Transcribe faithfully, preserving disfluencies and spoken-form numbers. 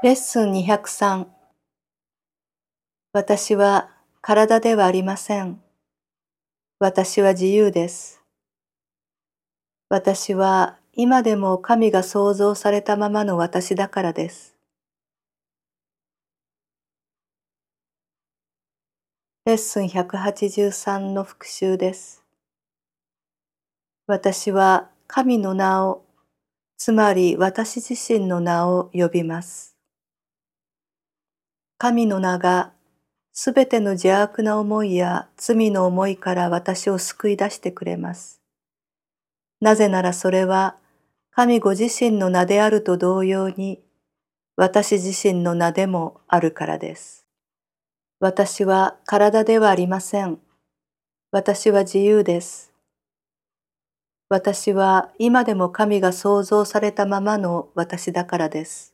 レッスンにひゃくさん。私は体ではありません。私は自由です。私は今でも神が創造されたままの私だからです。レッスンひゃくはちじゅうさんの復習です。私は神の名を、つまり私自身の名を呼びます。神の名がすべての邪悪な思いや罪の思いから私を救い出してくれます。なぜならそれは神ご自身の名であると同様に私自身の名でもあるからです。私は体ではありません。私は自由です。私は今でも神が創造されたままの私だからです。